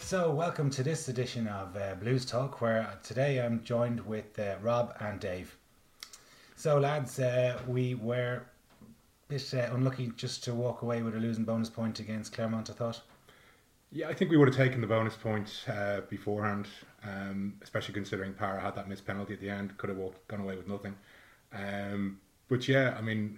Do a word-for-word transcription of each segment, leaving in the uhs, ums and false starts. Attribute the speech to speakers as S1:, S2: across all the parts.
S1: So, welcome to this edition of uh, Blues Talk, where today I'm joined with uh, Rob and Dave. So, lads, uh, we were a bit uh, unlucky just to walk away with a losing bonus point against Clermont, I thought.
S2: Yeah, I think we would have taken the bonus point uh, beforehand, um, especially considering Parra had that missed penalty at the end, could have walked, gone away with nothing. Um, but yeah, I mean,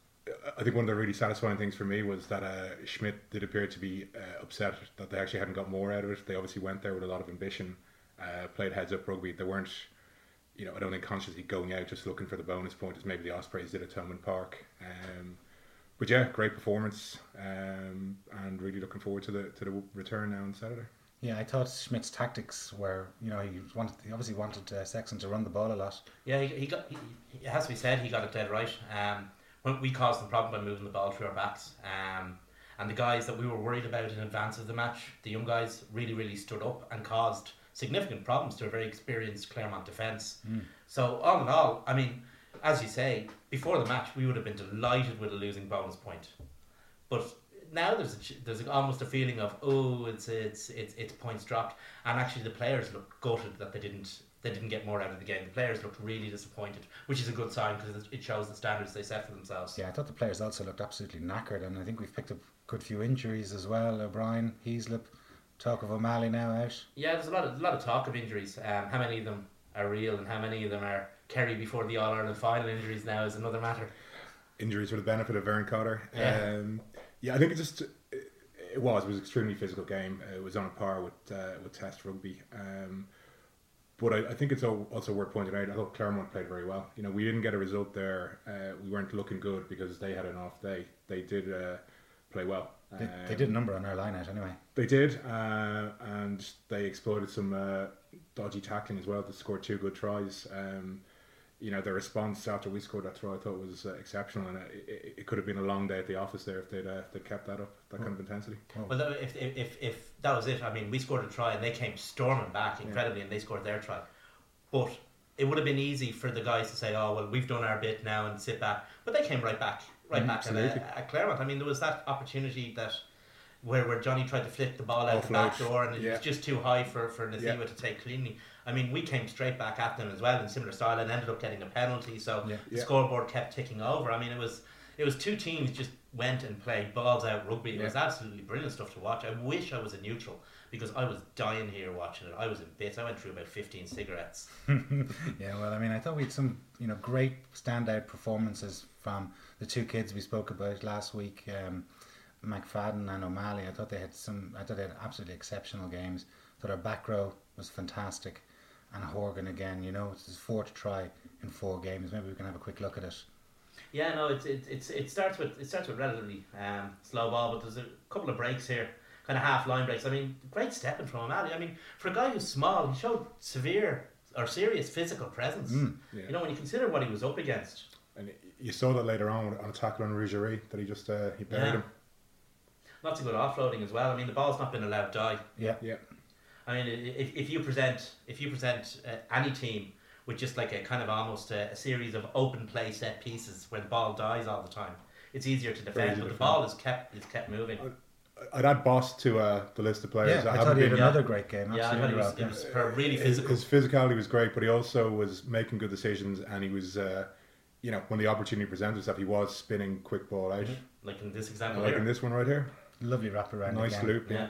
S2: I think one of the really satisfying things for me was that uh, Schmidt did appear to be uh, upset that they actually hadn't got more out of it. They obviously went there with a lot of ambition, uh, played heads up rugby. They weren't, you know, I don't think consciously going out just looking for the bonus point as maybe the Ospreys did at Thomond Park. Um, but yeah, great performance, um, and really looking forward to the to the return now on Saturday.
S1: Yeah, I thought Schmidt's tactics were, you know, he wanted, he obviously wanted uh, Sexton to run the ball a lot.
S3: Yeah, he, he got. He, it has to be said, he got it dead right. Um, we caused the problem by moving the ball through our backs, um, and the guys that we were worried about in advance of the match, the young guys, really, really stood up and caused significant problems to a very experienced Clermont defence. Mm. So all in all, I mean, as you say, before the match, we would have been delighted with a losing bonus point, but now there's a, there's a, almost a feeling of oh, it's it's it's it's points dropped, and actually the players look gutted that they didn't. They didn't get more out of the game. The players looked really disappointed, which is a good sign because it shows the standards they set for themselves.
S1: Yeah, I thought the players also looked absolutely knackered, and I think we've picked up a good few injuries as well. O'Brien, Heaslip, talk of O'Malley now out.
S3: Yeah, there's a lot of a lot of talk of injuries. Um, how many of them are real, and how many of them are Kerry before the All Ireland final injuries now is another matter.
S2: Injuries for the benefit of Vern Cotter.
S3: Yeah,
S2: um, yeah, I think it just it, it was it was an extremely physical game. It was on a par with uh, with Test rugby. Um, But I, I think it's also worth pointing out, I thought Clermont played very well. You know, we didn't get a result there. Uh, we weren't looking good because they had an off day. They did uh, play well.
S1: They,
S2: um,
S1: they did a number on our line out anyway.
S2: They did, uh, and they exploited some uh, dodgy tackling as well to score two good tries. Um, you know, their response after we scored that try I thought was uh, exceptional, and it, it, it could have been a long day at the office there if they'd, uh, if they'd kept that up, that oh. kind of intensity.
S3: Oh. Well, if, if if if that was it, I mean, we scored a try and they came storming back incredibly, yeah. and they scored their try. But it would have been easy for the guys to say, oh, well, we've done our bit now and sit back. But they came right back, right mm, back at, uh, at Clermont. I mean, there was that opportunity that where where Johnny tried to flick the ball out Offload. the back door, and it yeah. was just too high for, for Nathima yeah. to take cleanly. I mean, we came straight back at them as well in similar style and ended up getting a penalty. So yeah. the yeah. scoreboard kept ticking over. I mean, it was it was two teams just went and played balls out rugby. It yeah. was absolutely brilliant stuff to watch. I wish I was a neutral because I was dying here watching it. I was in bits. I went through about fifteen cigarettes.
S1: Yeah, well, I mean, I thought we had some, you know, great standout performances from the two kids we spoke about last week, um, McFadden and O'Malley. I thought they had some. I thought they had absolutely exceptional games. I thought our back row was fantastic, and Horgan again. You know, it's his fourth try in four games. Maybe we can have a quick look at it.
S3: Yeah, no, it's it, it's it starts with it starts with relatively um, slow ball, but there's a couple of breaks here. Kind of half line breaks. I mean, great stepping from O'Malley. I mean, for a guy who's small, he showed severe or serious physical presence. Mm, yeah. You know, when you consider what he was up against.
S2: And you saw that later on on a tackle on Rougerie that he just uh, he buried yeah. him.
S3: Lots of good offloading as well. I mean, the ball's not been allowed to die.
S1: Yeah,
S2: yeah.
S3: I mean, if if you present if you present uh, any team with just like a kind of almost a, a series of open play set pieces where the ball dies all the time, it's easier to defend. But the defend. ball is kept is kept moving. I,
S2: I'd add Boss to uh, the list of players.
S1: Yeah, I, I thought he had been, another yeah. great game.
S3: Yeah, I thought he was, he was uh, really physical.
S2: His, his physicality was great, but he also was making good decisions, and he was, uh, you know, when the opportunity presented itself, he was spinning quick ball out.
S3: Mm-hmm. Like in this example
S2: Like
S3: here.
S2: in this one right here.
S1: Lovely wraparound.
S2: Nice
S1: again.
S2: loop, yeah.
S3: yeah.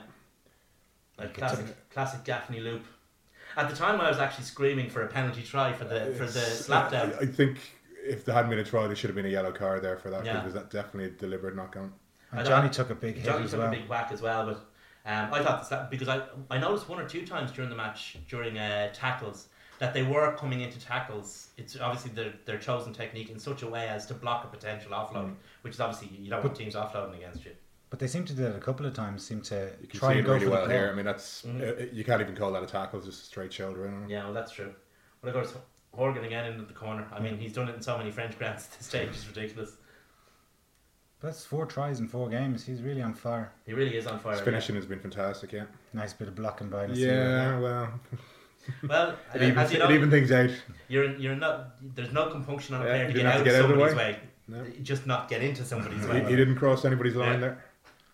S3: Like classic, classic Gaffney loop. At the time, I was actually screaming for a penalty try for the for the slap down.
S2: I, I think if there hadn't been a try, there should have been a yellow card there for that,
S3: yeah.
S2: because that definitely a deliberate knock on.
S1: And Johnny took a big hit
S3: Johnny
S1: as
S3: took
S1: well.
S3: a big whack as well, but um, I thought that because I I noticed one or two times during the match during uh, tackles that they were coming into tackles. It's obviously their their chosen technique in such a way as to block a potential offload, mm. which is obviously you don't but, want teams offloading against you.
S1: But they seem to do that a couple of times. Seem to
S2: you can
S1: try
S2: see
S1: and
S2: it
S1: go
S2: really
S1: for
S2: well
S1: the
S2: here. I mean, that's mm-hmm. uh, you can't even call that a tackle; it's just a straight shoulder in on him.
S3: Yeah, well, that's true. But of course, Horgan again into the corner. I mean, he's done it in so many French grounds at this stage. It's ridiculous.
S1: That's four tries in four games. He's really on fire.
S3: He really is on fire.
S2: His finishing
S3: yeah.
S2: has been fantastic. Yeah.
S1: Nice bit of blocking by.
S2: Yeah, well.
S3: Well,
S2: it, even,
S3: as you know,
S2: it even things out.
S3: You're in, you're not. There's no compunction on a
S2: yeah,
S3: player to get
S2: out,
S3: out
S2: to get
S3: of somebody's
S2: out of
S3: way.
S2: No.
S3: Just not get into somebody's
S2: he,
S3: way.
S2: He didn't cross anybody's line yeah. there.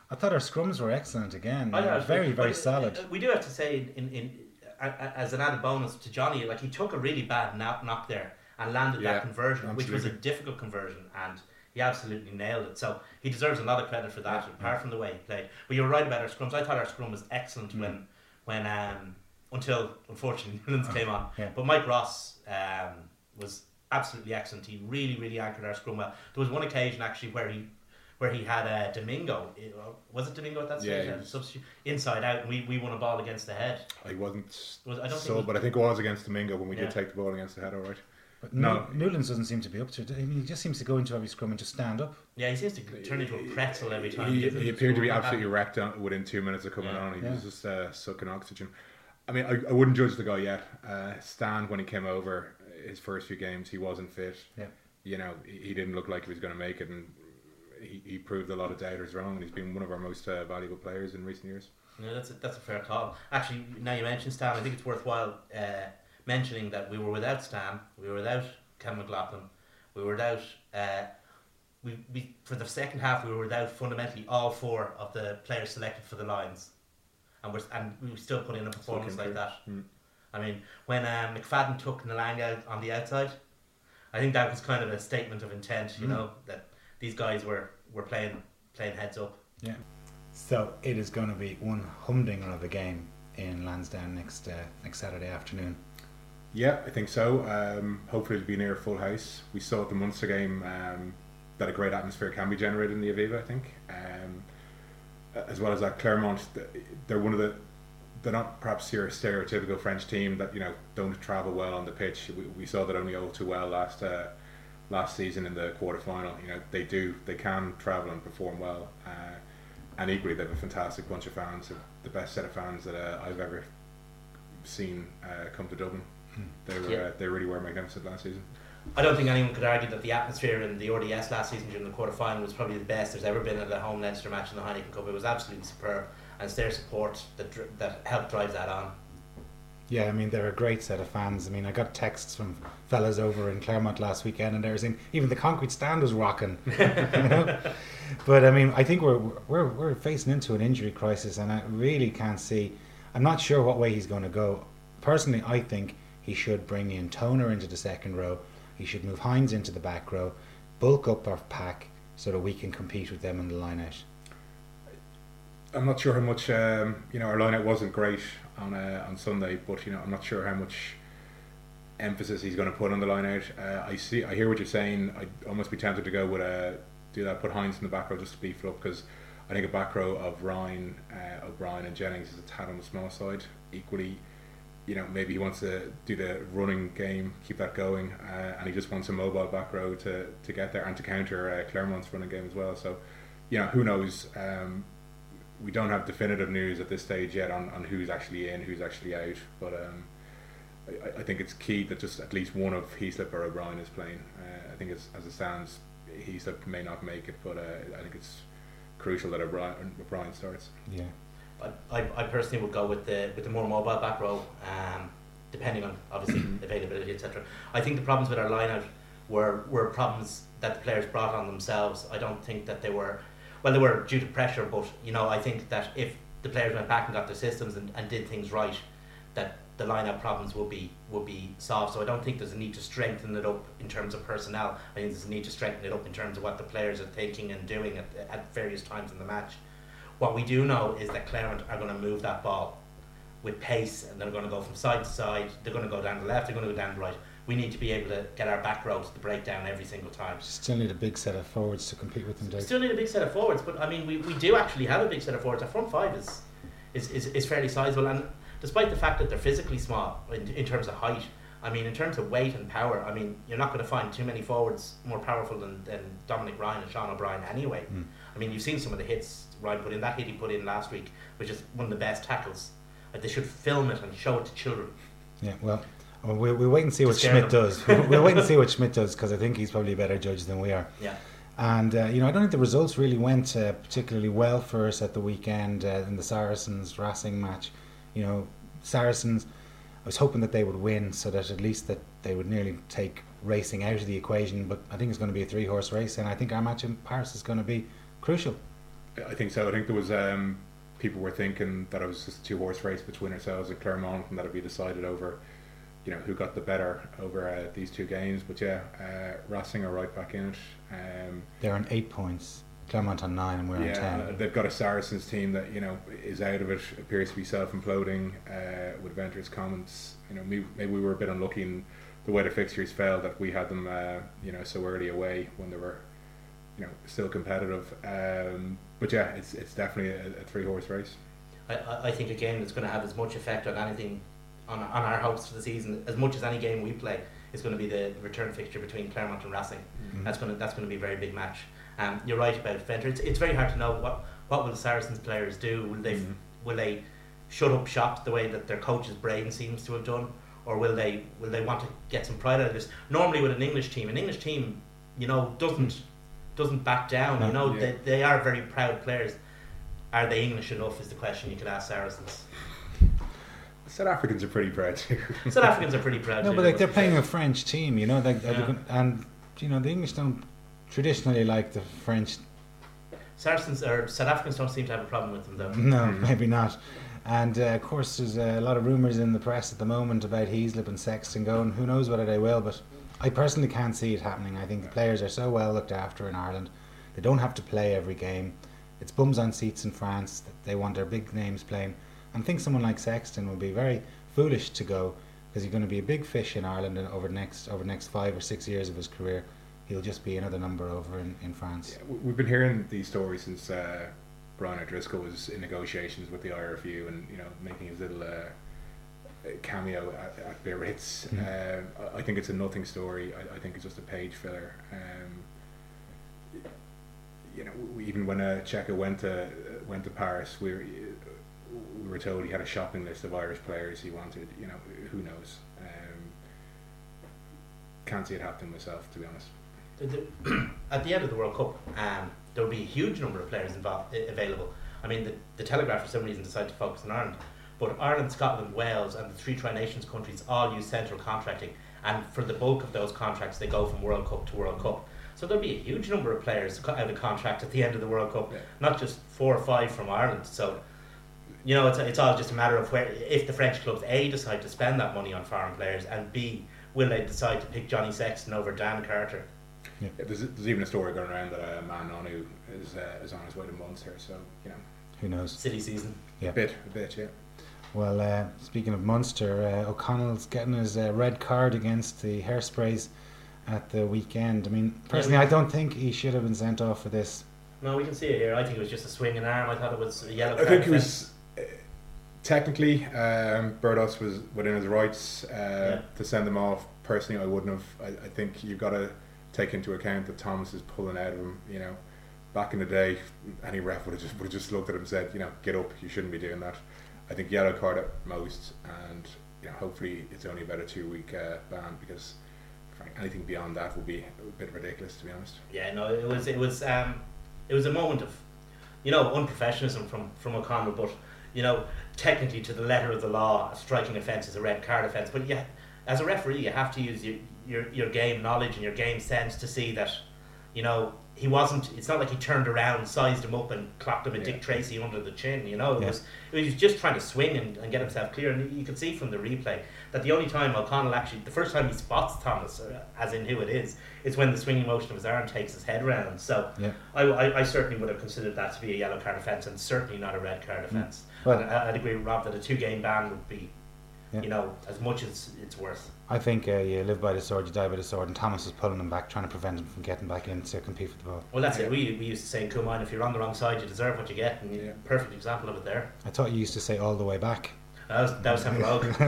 S1: I thought our scrums were excellent again.
S3: I know,
S1: very, very
S3: but,
S1: solid.
S3: uh, We do have to say, in, in uh, as an added bonus to Johnny, like he took a really bad knock, knock there and landed
S2: Yeah,
S3: that conversion, which was a
S2: absolutely.
S3: difficult conversion, and he absolutely nailed it. So he deserves a lot of credit for that,
S1: Yeah,
S3: apart
S1: yeah.
S3: from the way he played. But you're right about our scrums. I thought our scrum was excellent
S1: Mm.
S3: when, when um, until unfortunately Newlands came on.
S1: Yeah.
S3: But Mike Ross um, was absolutely excellent. He really, really anchored our scrum well. There was one occasion actually where he where he had uh, Domingo. Was it Domingo at that
S2: Yeah,
S3: stage?
S2: he
S3: Uh,
S2: was-
S3: substitute inside out, and we, we won a ball against the head.
S2: I wasn't
S3: Was, I don't
S2: so,
S3: think it was,
S2: but I think it was against Domingo when we
S3: Yeah.
S2: did take the ball against the head, all right.
S1: But
S2: No.
S1: no, Newlands doesn't seem to be up to it. I mean, he just seems to go into every scrum and just stand up.
S3: yeah, he seems to turn into a pretzel every time.
S2: He,
S3: gives it
S2: he
S3: a
S2: appeared to be
S3: score.
S2: absolutely wrecked on, within two minutes of coming
S3: Yeah.
S2: on. He
S1: Yeah.
S2: was just uh, sucking oxygen. I mean, I, I wouldn't judge the guy yet. Uh, Stan, when he came over, his first few games, he wasn't fit.
S1: Yeah.
S2: You know, he, he didn't look like he was going to make it, and he, he proved a lot of doubters wrong. And he's been one of our most uh, valuable players in recent years.
S3: Yeah, that's a, that's a fair call. Actually, now you mentioned Stan, I think it's worthwhile uh, mentioning that we were without Stan, we were without Ken McLaughlin, we were without. Uh, we, we for the second half we were without fundamentally all four of the players selected for the Lions, and we're and we still put in a performance
S2: Still
S3: like
S2: came
S3: that.
S2: through. Mm.
S3: I mean, when um, McFadden took Nalang out on the outside, I think that was kind of a statement of intent. You
S1: Mm.
S3: know that these guys were, were playing playing heads up.
S1: Yeah. So it is going to be one humdinger of a game in Lansdowne next uh, next Saturday afternoon.
S2: Yeah, I think so. Um, hopefully it'll be near a full house. We saw at the Munster game um, that a great atmosphere can be generated in the Aviva, I think. Um, as well as that, Clermont, they're one of the, they're not perhaps your stereotypical French team that, you know, don't travel well on the pitch. We, we saw that only all too well last uh, last season in the quarter final. You know, they do, they can travel and perform well. Uh, and equally, they have a fantastic bunch of fans, the best set of fans that uh, I've ever seen uh, come to Dublin. They were
S3: Yeah.
S2: uh, they really were magnificent last season.
S3: I don't think anyone could argue that the atmosphere in the R D S last season during the quarter final was probably the best there's ever been at a home Leinster match in the Heineken Cup. It was absolutely superb, and it's their support that dr- that helped drive that on.
S1: Yeah, I mean, they're a great set of fans. I mean, I got texts from fellas over in Claremont last weekend, and they were saying even the concrete stand was rocking. You know? But I mean, I think we're we're we're facing into an injury crisis, and I really can't see. I'm not sure what way he's going to go. Personally, I think he should bring in Toner into the second row. He should move Hines into the back row, bulk up our pack so that we can compete with them in the line out.
S2: I'm not sure how much um, you know. Our lineup wasn't great on uh, on Sunday, but you know, I'm not sure how much emphasis he's going to put on the line out. Uh, I see. I hear what you're saying. I'd almost be tempted to go with uh, do that. Put Hines in the back row just to beef it up, because I think a back row of Ryan, uh, O'Brien, and Jennings is a tad on the small side. Equally, you know, maybe he wants to do the running game, keep that going, uh, and he just wants a mobile back row to, to get there and to counter uh, Clermont's running game as well. So, you know, who knows? Um, we don't have definitive news at this stage yet on, on who's actually in, who's actually out. But um, I, I think it's key that just at least one of Heaslip or O'Brien is playing. Uh, I think it's, as it stands, Heaslip may not make it, but uh, I think it's crucial that O'Brien, O'Brien starts.
S1: Yeah.
S3: I, I personally would go with the with the more mobile back row, um, depending on obviously availability, et cetera. I think the problems with our lineout were were problems that the players brought on themselves. I don't think that they were, well, they were due to pressure, but you know, I think that if the players went back and got their systems and, and did things right, that the lineout problems will be will be solved. So I don't think there's a need to strengthen it up in terms of personnel. I think there's a need to strengthen it up in terms of what the players are thinking and doing at, at various times in the match. What we do know is that Claremont are going to move that ball with pace, and they're going to go from side to side. They're going to go down the left, they're going to go down the right. We need to be able to get our back row to the breakdown every single time.
S1: Still need a big set of forwards to compete with them, Dave.
S3: Still need a big set of forwards, but I mean, we, we do actually have a big set of forwards. Our front five is is, is, is fairly sizable, and despite the fact that they're physically small in, in terms of height, I mean, in terms of weight and power, I mean, you're not going to find too many forwards more powerful than, than Dominic Ryan and Sean O'Brien anyway.
S1: Mm.
S3: I mean, you've seen some of the hits Ryan put in. That hit he put in last week, which is one of the best tackles. Like, they should film it and show it to children.
S1: Yeah, well, well we'll, we'll wait and see what
S3: Scare
S1: Schmidt
S3: them.
S1: does. We'll, we'll wait and see what Schmidt does, because I think he's probably a better judge than we are.
S3: Yeah.
S1: And, uh, you know, I don't think the results really went uh, particularly well for us at the weekend uh, in the Saracens-Racing match. You know, Saracens, I was hoping that they would win so that at least that they would nearly take racing out of the equation, but I think it's going to be a three-horse race, and I think our match in Paris is going to be crucial.
S2: I think so. I think there was um, people were thinking that it was just a two horse race between ourselves and Clermont, and that it'd be decided over, you know, who got the better over uh, these two games. But yeah, uh, Racing are right back in it. Um,
S1: They're on eight points. Clermont on nine, and we're
S2: yeah,
S1: on ten.
S2: uh, they've got a Saracens team that, you know, is out of it. Appears to be self-imploding. Uh, with Venture's comments, you know, maybe, maybe we were a bit unlucky in the way the fixtures fell, that we had them, uh, you know, so early away when they were, you know, still competitive. Um, but yeah, it's it's definitely a, a three horse race.
S3: I, I think a game that's going to have as much effect on anything, on on our hopes for the season, as much as any game we play, is going to be the return fixture between Clermont and Racing. Mm-hmm. That's going to that's going to be a very big match. Um, you're right about Venter. It's, it's very hard to know what what will the Saracens players do. Will they mm-hmm. will they shut up shop the way that their coach's brain seems to have done, or will they will they want to get some pride out of this? Normally, with an English team, an English team, you know, doesn't mm. doesn't back down. You know, yeah. they they are very proud players. Are they English enough? Is the question you could ask Saracens.
S2: South Africans are pretty proud too.
S3: South Africans are pretty proud.
S1: No,
S3: too,
S1: but like they're playing a French team, you know, like
S3: yeah.
S1: and you know the English don't traditionally like the French.
S3: Saracens or South Africans don't seem to have a problem with them though.
S1: No, maybe not. And uh, of course, there's a lot of rumours in the press at the moment about Heaslip and Sexton going. Who knows whether they will? But I personally can't see it happening. I think the players are so well looked after in Ireland. They don't have to play every game. It's bums on seats in France. That they want their big names playing. And I think someone like Sexton would be very foolish to go, because he's going to be a big fish in Ireland and over the next over the next five or six years of his career. He'll just be another number over in, in France.
S2: Yeah, we've been hearing these stories since uh, Brian O'Driscoll was in negotiations with the I R F U, and you know, making his little uh, cameo at, at Biarritz. Mm-hmm. Um, I think it's a nothing story. I, I think it's just a page filler. Um, you know, we, even when uh, Cheika went to went to Paris, we were, we were told he had a shopping list of Irish players he wanted. You know, who knows? Um, can't see it happening myself, to be honest.
S3: The, the, at the end of the World Cup, um, there will be a huge number of players involved, available. I mean, the, the Telegraph for some reason decided to focus on Ireland, but Ireland, Scotland, Wales and the three Tri-Nations countries all use central contracting, and for the bulk of those contracts they go from World Cup to World Cup. So there'll be a huge number of players out of contract at the end of the World Cup, yeah. Not just four or five from Ireland. So, you know, it's, it's all just a matter of where, if the French clubs A, decide to spend that money on foreign players, and B, will they decide to pick Johnny Sexton over Dan Carter.
S2: Yeah. Yeah, there's, there's even a story going around that uh, Man Onu is uh, is on his way to Munster, so you know,
S1: who knows?
S3: City season.
S1: Yeah,
S2: a bit, a bit, yeah.
S1: Well, uh, speaking of Munster, uh, O'Connell's getting his uh, red card against the Hairsprays at the weekend. I mean, personally,
S3: yeah, we,
S1: I don't think he should have been sent off for this.
S3: No, we can see it here. I think it was just a swinging arm. I thought it was a yellow
S2: I
S3: card.
S2: I think it was uh, technically um, Burdos was within his rights uh, yeah. to send them off. Personally, I wouldn't have. I, I think you've got to take into account that Thomas is pulling out of him. You know, back in the day, any ref would have just would have just looked at him and said, you know, get up. You shouldn't be doing that. I think yellow card at most, and you know, hopefully it's only about a two week uh, ban, because anything beyond that would be a bit ridiculous, to be honest.
S3: Yeah, no, it was it was um, it was a moment of, you know, unprofessionalism from from O'Connell, but you know, technically to the letter of the law, a striking offence is a red card offence. But yeah, as a referee, you have to use your your your game knowledge and your game sense to see that, you know, he wasn't. It's not like he turned around, sized him up, and clapped him a yeah. Dick Tracy under the chin. You know, it yeah. was it was just trying to swing and, and get himself clear. And you could see from the replay that the only time O'Connell actually, the first time he spots Thomas, uh, as in who it is, is when the swinging motion of his arm takes his head round. So
S1: yeah.
S3: I, I, I certainly would have considered that to be a yellow card offence, and certainly not a red card offence. Mm. Well, and I, I'd agree with Rob that a two game ban would be, yeah. you know, as much as it's worth.
S1: I think uh, you live by the sword, you die by the sword, and Thomas was pulling him back, trying to prevent him from getting back in to compete for the ball.
S3: Well, that's yeah. it. We, we used to say in Cumain, if you're on the wrong side, you deserve what you get, and
S2: yeah.
S3: perfect example of it there.
S1: I thought you used to say all the way back.
S3: That was that was Sam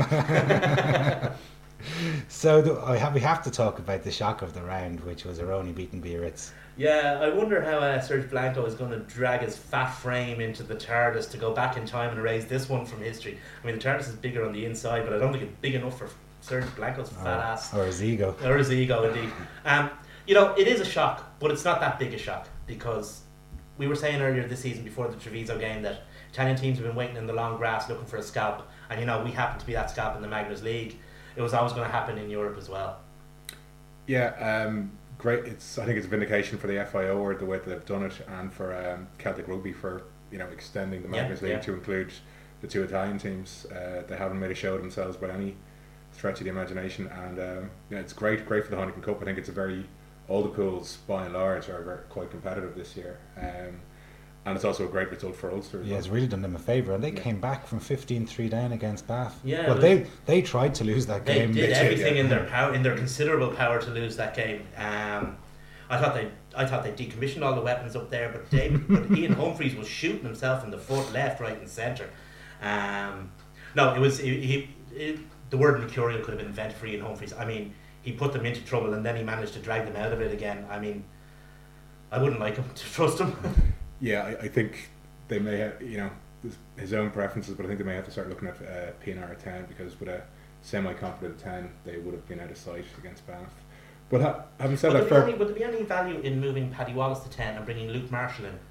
S3: Rogue.
S1: So the, I have, we have to talk about the shock of the round, which was Aroni beating Biarritz.
S3: Yeah, I wonder how uh, Serge Blanco is going to drag his fat frame into the TARDIS to go back in time and erase this one from history. I mean, the TARDIS is bigger on the inside, but I don't think it's big enough for Serge Blanco's fat
S1: or,
S3: ass.
S1: Or his ego.
S3: Or his ego, indeed. Um, you know, it is a shock, but it's not that big a shock, because we were saying earlier this season before the Treviso game that Italian teams have been waiting in the long grass looking for a scalp, and you know, we happen to be that scalp in the Magners League. It was always going to happen in Europe as well.
S2: Yeah, um, great. It's I think it's a vindication for the F I O or the way that they've done it, and for um, Celtic Rugby for you know extending the
S3: Yeah,
S2: Magners League
S3: yeah.
S2: to include the two Italian teams. Uh, they haven't made a show of themselves by any stretch of the imagination, and um, yeah, it's great, great for the Heineken Cup. I think it's a very all the pools by and large are very, quite competitive this year, um, and it's also a great result for Ulster. As
S1: Yeah,
S2: well.
S1: it's really done them a favour, and they
S2: Yeah.
S1: came back from fifteen three down against Bath.
S3: Yeah,
S1: well,
S3: it
S1: they they tried to lose that
S3: They
S1: game.
S3: did
S2: did,
S3: everything
S2: yeah.
S3: in their power, in their considerable power, to lose that game. Um, I thought they, I thought they decommissioned all the weapons up there, but Dave, but Ian Humphreys was shooting himself in the foot, left, right, and centre. Um, no, it was he. he it, the word mercurial could have been invented for Ian Humphreys. I mean, he put them into trouble, and then he managed to drag them out of it again. I mean, I wouldn't like him to trust him.
S2: Yeah, I, I think they may have, you know, his own preferences, but I think they may have to start looking at uh, P N R at ten, because with a semi-competent ten, they would have been out of sight against Bath. But ha- having said
S3: Would
S2: that,
S3: there,
S2: fair,
S3: be any, would there be any value in moving Paddy Wallace to ten and bringing Luke Marshall in?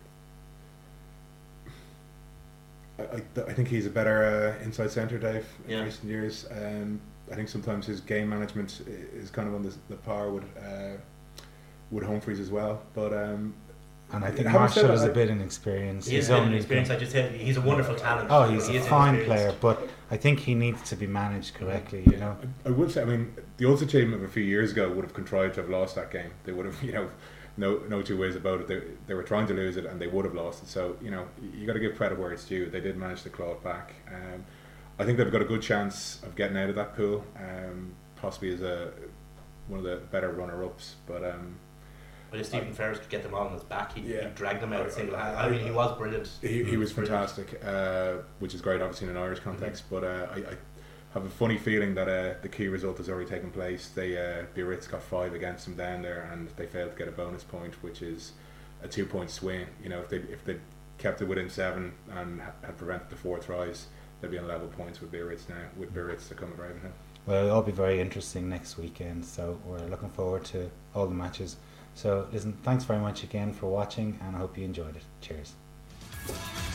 S2: I, I, I think he's a better uh, inside centre, Dave, in
S3: Yeah.
S2: recent years. Um, I think sometimes his game management i- is kind of on the, the par with uh, with Humphreys as well. But um,
S1: And I think
S2: having said
S1: Marshall
S2: that,
S1: is a
S2: I-
S1: bit inexperienced.
S3: He is
S1: He's
S3: a bit of
S1: only-
S3: experience. I just said he's a wonderful talent.
S1: Oh, he's
S3: He
S1: a
S3: is
S1: fine
S3: inexperienced.
S1: player, but I think he needs to be managed correctly. You know.
S2: I, I would say, I mean, the Ulster team of a few years ago would have contrived to have lost that game. They would have, you know, no no two ways about it. They, they were trying to lose it, and they would have lost it. So, you know, you got to give credit where it's due. They did manage to claw it back. Um, I think they've got a good chance of getting out of that pool, um, possibly as a one of the better runner-ups. But um,
S3: But if Stephen Ferris could get them all on his back, he'd,
S2: Yeah.
S3: he'd drag them out
S2: I-
S3: single
S2: I-
S3: handed. I mean, he was brilliant.
S2: he, he was
S3: Brilliant.
S2: fantastic, uh, which is great, obviously in an Irish context. But uh, I, I have a funny feeling that uh, the key result has already taken place. They uh, Biarritz got five against them down there, and they failed to get a bonus point, which is a two-point swing. You know, if they if they kept it within seven and ha- had prevented the four tries, they'd be on level points with Biarritz now. With Biarritz to come at Ravenhill.
S1: Well, it'll all be very interesting next weekend. So we're looking forward to all the matches. So listen, thanks very much again for watching, and I hope you enjoyed it. Cheers.